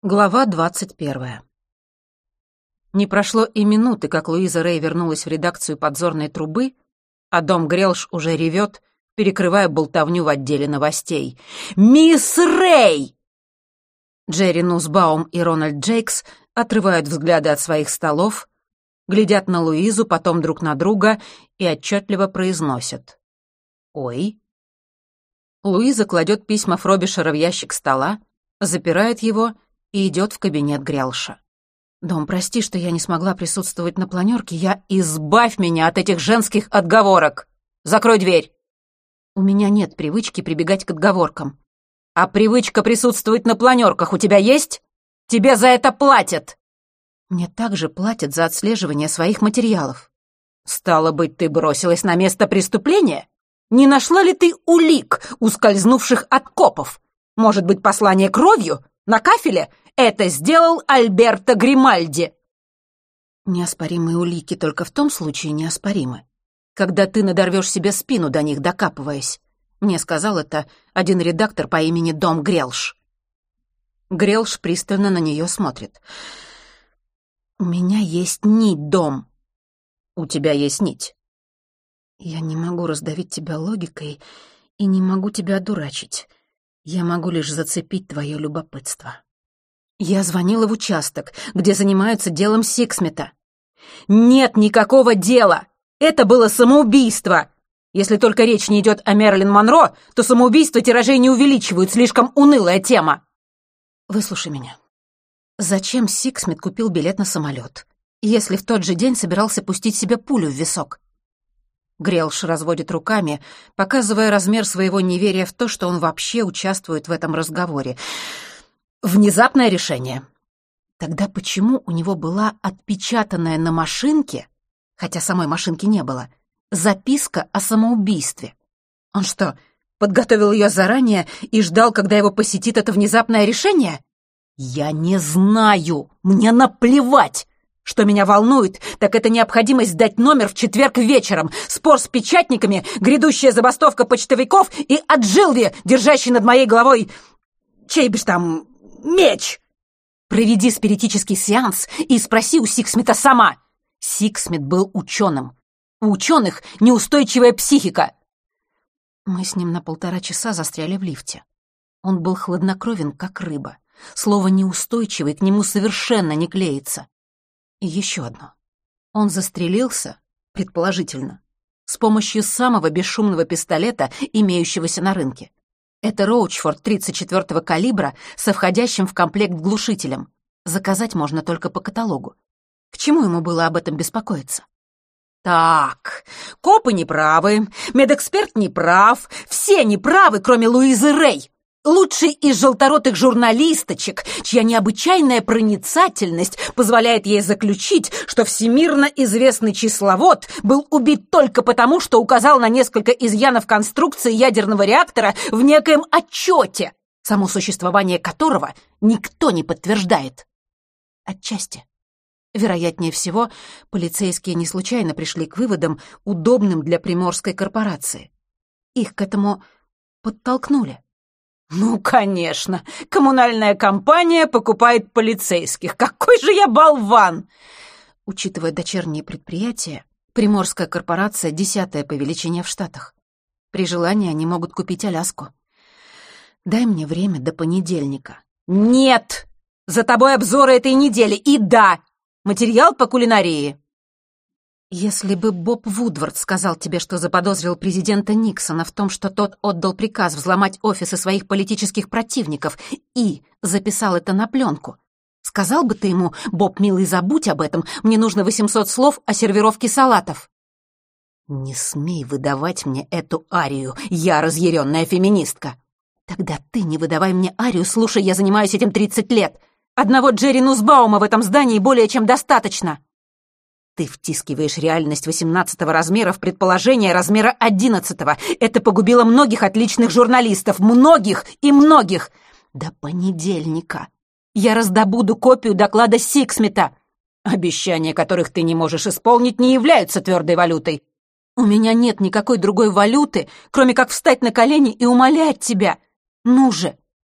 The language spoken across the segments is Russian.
Глава 21. Не прошло и минуты, как Луиза Рэй вернулась в редакцию «Подзорной трубы», а дом Грелш уже ревет, перекрывая болтовню в отделе новостей. «Мисс Рэй!» Джерри Нусбаум и Рональд Джейкс отрывают взгляды от своих столов, глядят на Луизу, потом друг на друга и отчетливо произносят: «Ой». Луиза кладет письма Фробишера в ящик стола, запирает его и идет в кабинет Грелша. «Дом, прости, что я не смогла присутствовать на планерке. Избавь меня от этих женских отговорок! Закрой дверь!» «У меня нет привычки прибегать к отговоркам». «А привычка присутствовать на планерках у тебя есть? Тебе за это платят!» «Мне также платят за отслеживание своих материалов». «Стало быть, ты бросилась на место преступления? Не нашла ли ты улик, ускользнувших от копов? Может быть, послание кровью? На кафеле? Это сделал Альберто Гримальди». «Неоспоримые улики только в том случае неоспоримы, когда ты надорвешь себе спину до них, докапываясь. Мне сказал это один редактор по имени Дом Грелш». Грелш пристально на нее смотрит. «У меня есть нить, Дом». «У тебя есть нить». «Я не могу раздавить тебя логикой и не могу тебя одурачить. Я могу лишь зацепить твое любопытство. Я звонила в участок, где занимаются делом Сиксмита». «Нет никакого дела! Это было самоубийство! Если только речь не идет о Мэрилин Монро, то самоубийства тиражей не увеличивают, слишком унылая тема». «Выслушай меня. Зачем Сиксмит купил билет на самолет, если в тот же день собирался пустить себе пулю в висок?» Грелш разводит руками, показывая размер своего неверия в то, что он вообще участвует в этом разговоре. «Внезапное решение». Тогда почему у него была отпечатанная на машинке, хотя самой машинки не было, записка о самоубийстве? Он что, подготовил ее заранее и ждал, когда его посетит это внезапное решение? «Я не знаю, мне наплевать. Что меня волнует, так это необходимость сдать номер в четверг вечером, спор с печатниками, грядущая забастовка почтовиков и Аджилви, держащий над моей головой чей бишь там меч. Проведи спиритический сеанс и спроси у Сиксмита сама». Сиксмит был ученым. У ученых неустойчивая психика. Мы с ним на 1,5 часа застряли в лифте. Он был хладнокровен, как рыба. Слово «неустойчивый» к нему совершенно не клеится. И еще одно. Он застрелился, предположительно, с помощью самого бесшумного пистолета, имеющегося на рынке. Это Роучфорд 34-го калибра со входящим в комплект глушителем. Заказать можно только по каталогу. К чему ему было об этом беспокоиться? Так, копы неправы, медэксперт неправ, все неправы, кроме Луизы Рэй. Лучший из желторотых журналисточек, чья необычайная проницательность позволяет ей заключить, что всемирно известный числовод был убит только потому, что указал на несколько изъянов конструкции ядерного реактора в некоем отчете, само существование которого никто не подтверждает. Отчасти. Вероятнее всего, полицейские не случайно пришли к выводам, удобным для Приморской корпорации. Их к этому подтолкнули. «Ну, конечно, коммунальная компания покупает полицейских. Какой же я болван!» Учитывая дочерние предприятия, Приморская корпорация 10-я по величине в Штатах. При желании они могут купить Аляску. Дай мне время до понедельника. «Нет! За тобой обзоры этой недели. И да, материал по кулинарии». Если бы Боб Вудвард сказал тебе, что заподозрил президента Никсона в том, что тот отдал приказ взломать офисы своих политических противников и записал это на пленку, сказал бы ты ему: «Боб, милый, забудь об этом, мне нужно 800 слов о сервировке салатов»? Не смей выдавать мне эту арию, я разъяренная феминистка. Тогда ты не выдавай мне арию, слушай, я занимаюсь этим 30 лет. Одного Джерри Нусбаума в этом здании более чем достаточно. Ты втискиваешь реальность 18-го размера в предположение размера 11-го. Это погубило многих отличных журналистов. Многих и многих. До понедельника я раздобуду копию доклада Сиксмита. Обещания, которых ты не можешь исполнить, не являются твердой валютой. У меня нет никакой другой валюты, кроме как встать на колени и умолять тебя. Ну же,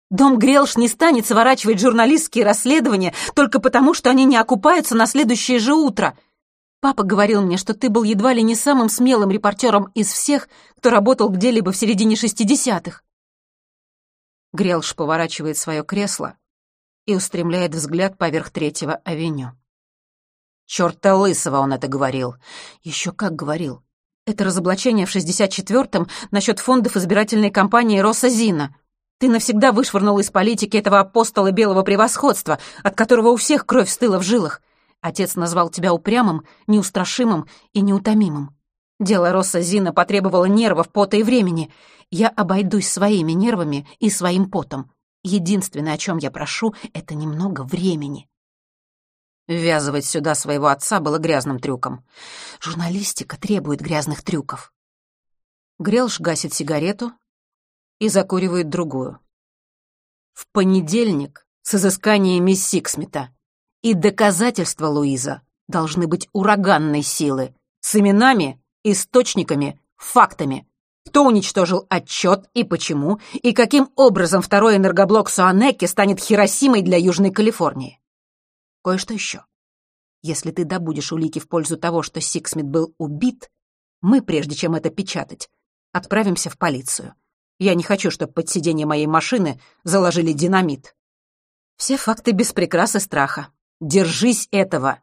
Дом Грелш не станет сворачивать журналистские расследования только потому, что они не окупаются на следующее же утро. Папа говорил мне, что ты был едва ли не самым смелым репортером из всех, кто работал где-либо в середине 60-х. Грелш поворачивает свое кресло и устремляет взгляд поверх Третьего авеню. Чёрта лысого он это говорил. Еще как говорил. Это разоблачение в 64-м насчет фондов избирательной кампании Росса Зина. Ты навсегда вышвырнул из политики этого апостола белого превосходства, от которого у всех кровь стыла в жилах. Отец назвал тебя упрямым, неустрашимым и неутомимым. Дело Росса Зина потребовало нервов, пота и времени. Я обойдусь своими нервами и своим потом. Единственное, о чем я прошу, это немного времени. Ввязывать сюда своего отца было грязным трюком. Журналистика требует грязных трюков. Грелш гасит сигарету и закуривает другую. В понедельник с изысканием мисс Сиксмита. И доказательства, Луиза, должны быть ураганной силы, с именами, источниками, фактами. Кто уничтожил отчет и почему, и каким образом второй энергоблок Суанеки станет Хиросимой для Южной Калифорнии. Кое-что еще. Если ты добудешь улики в пользу того, что Сиксмит был убит, мы, прежде чем это печатать, отправимся в полицию. Я не хочу, чтобы под сиденье моей машины заложили динамит. Все факты без прикрас и страха. Держись этого!»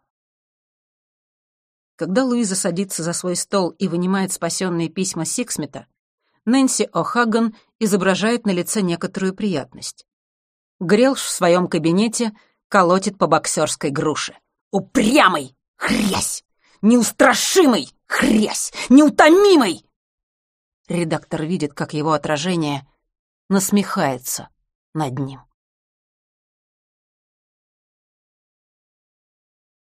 Когда Луиза садится за свой стол и вынимает спасенные письма Сиксмита, Нэнси О'Хаган изображает на лице некоторую приятность. Грелш в своем кабинете колотит по боксерской груше. «Упрямый! Хрясь! Неустрашимый! Хрясь! Неутомимый!» Редактор видит, как его отражение насмехается над ним.